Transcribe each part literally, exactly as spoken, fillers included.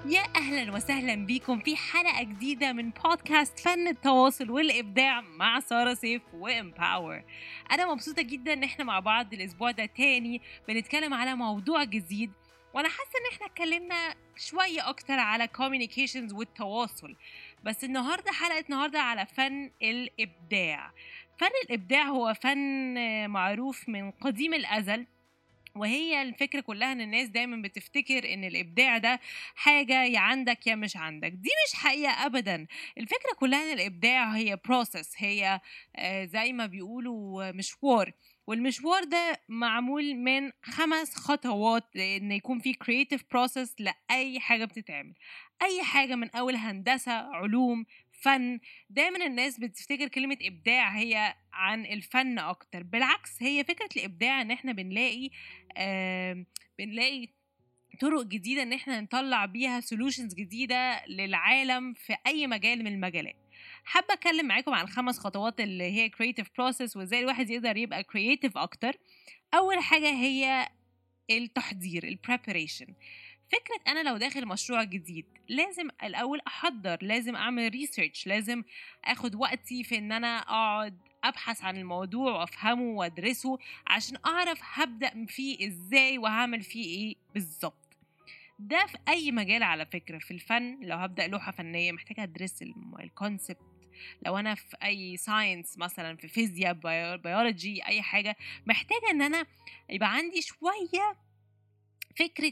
يا أهلا وسهلا بيكم في حلقة جديدة من بودكاست فن التواصل والإبداع مع سارة سيف وإمباور. أنا مبسوطة جدا إن إحنا مع بعض الأسبوع ده تاني بنتكلم على موضوع جديد، وأنا حاسة إن إحنا اتكلمنا شوية أكتر على communications والتواصل، بس النهاردة حلقة النهاردة على فن الإبداع. فن الإبداع هو فن معروف من قديم الأزل، وهي الفكرة كلها ان الناس دايما بتفتكر ان الابداع ده حاجة يا عندك يا مش عندك. دي مش حقيقة ابدا. الفكرة كلها ان الابداع هي process، هي آه زي ما بيقولوا مشوار، والمشوار ده معمول من خمس خطوات ان يكون في creative process لأي حاجة بتتعمل. اي حاجة من اول هندسة، علوم، فن. دايما الناس بتفتكر كلمة إبداع هي عن الفن أكتر، بالعكس هي فكرة الإبداع إن إحنا بنلاقي آه بنلاقي طرق جديدة إن إحنا نطلع بيها solutions جديدة للعالم في أي مجال من المجالات. حابة أتكلم معاكم عن خمس خطوات اللي هي creative process وإزاي الواحد يقدر يبقى creative أكتر. أول حاجة هي التحضير، ال preparation. فكرة أنا لو داخل مشروع جديد لازم الأول أحضر، لازم أعمل ريسيرش، لازم أخد وقتي في إن أنا أقعد أبحث عن الموضوع وأفهمه وأدرسه عشان أعرف هبدأ فيه إزاي وهعمل فيه إيه بالظبط. ده في أي مجال على فكرة. في الفن لو هبدأ لوحة فنية محتاجة أدرس الكونسبت، لو أنا في أي ساينس مثلا في فيزياء بيولوجي أي حاجة محتاجة إن أنا يبقى عندي شوية فكرة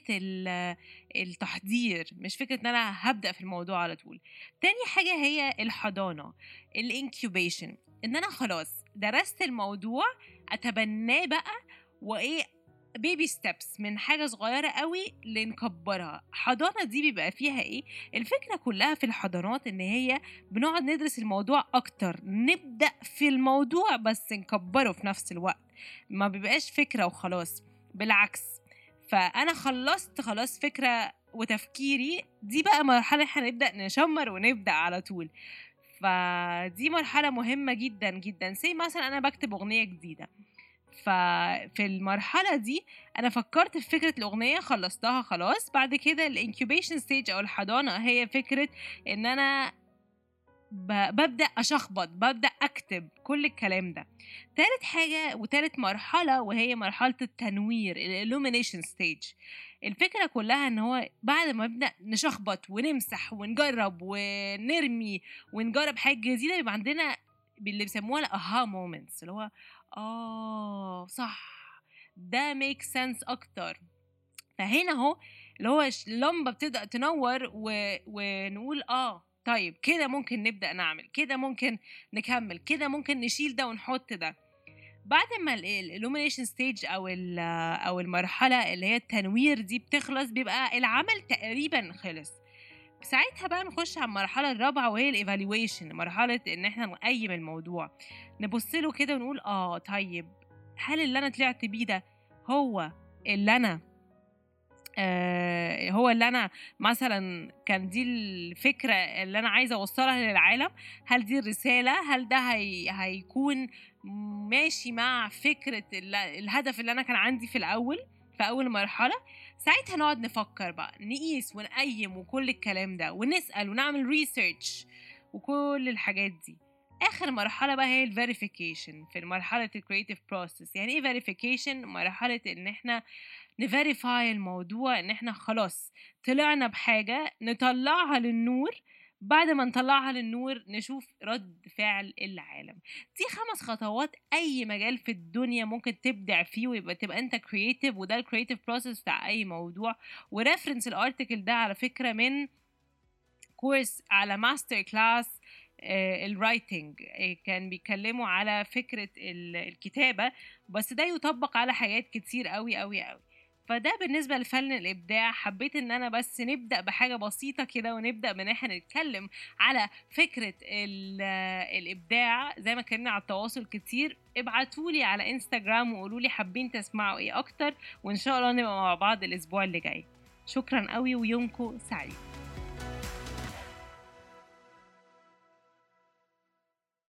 التحضير، مش فكرة ان انا هبدأ في الموضوع على طول. تاني حاجة هي الحضانة، الانكيوبيشن، ان انا خلاص درست الموضوع اتبناه بقى وايه بيبي ستيبس من حاجة صغيرة قوي لنكبرها. حضانة دي بيبقى فيها ايه؟ الفكرة كلها في الحضانات ان هي بنقعد ندرس الموضوع اكتر، نبدأ في الموضوع بس نكبره في نفس الوقت، ما بيبقاش فكرة وخلاص. بالعكس، فأنا خلصت خلاص فكرة وتفكيري، دي بقى مرحلة هنبدأ نشمر ونبدأ على طول. فدي مرحلة مهمة جدا جدا. زي مثلا أنا بكتب أغنية جديدة، ففي المرحلة دي أنا فكرت في فكرة الأغنية خلصتها خلاص. بعد كده الانكيوبيشن ستيج أو الحضانة هي فكرة إن أنا ببدأ أشخبط، ببدأ أكتب كل الكلام ده. ثالث حاجة وثالث مرحلة وهي مرحلة التنوير، الإلومينيشن ستيج. الفكرة كلها إن هو بعد ما نبدأ نشخبط ونمسح ونجرب ونرمي ونجرب حاجة جديدة يبقى عندنا اللي بيسموها الأها مومنتس، اللي هو آه صح ده ميك سنس أكتر. فهنا هو اللي هو اللمبة بتبدأ تنور و... ونقول آه طيب كده ممكن نبدأ نعمل كده، ممكن نكمل كده، ممكن نشيل ده ونحط ده. بعد ما الإلومينيشن ستيج أو أو المرحلة اللي هي التنوير دي بتخلص بيبقى العمل تقريبا خلص. ساعتها بقى نخش على المرحلة الرابعة وهي الإيفالويشن، مرحلة إن إحنا نقيم الموضوع، نبص له كده ونقول آه طيب هل اللي أنا طلعت بيه ده هو اللي أنا آه هو اللي أنا مثلا كان دي الفكرة اللي أنا عايزة أوصلها للعالم؟ هل دي الرسالة؟ هل ده هي هيكون ماشي مع فكرة الهدف اللي أنا كان عندي في الأول في أول مرحلة؟ ساعتها نقعد نفكر بقى، نقيس ونقيم وكل الكلام ده، ونسأل ونعمل ريسيرش وكل الحاجات دي. آخر مرحلة بقى هي الفيريفيكيشن في مرحلة الكرياتيف بروسيس. يعني إيه فيريفيكيشن؟ مرحلة إن إحنا نفيريفاي الموضوع، إن إحنا خلاص طلعنا بحاجة نطلعها للنور. بعد ما نطلعها للنور نشوف رد فعل العالم. دي خمس خطوات أي مجال في الدنيا ممكن تبدع فيه ويبقى تبقى أنت كرياتيف، وده الكرياتيف بروسيس بتاع أي موضوع. وريفرنس الارتيكل ده على فكرة من كورس على ماستر كلاس الرايتنج، كان بيتكلموا على فكرة الكتابة، بس ده يطبق على حاجات كتير قوي قوي قوي. فده بالنسبة لفن الإبداع. حبيت إن أنا بس نبدأ بحاجة بسيطة كده، ونبدأ من إحنا نتكلم على فكرة الإبداع. زي ما كنا على التواصل كتير، ابعتولي على إنستجرام وقولولي حابين تسمعوا إيه أكتر، وإن شاء الله نبقى مع بعض الأسبوع اللي جاي. شكرا قوي ويومكم سعيد.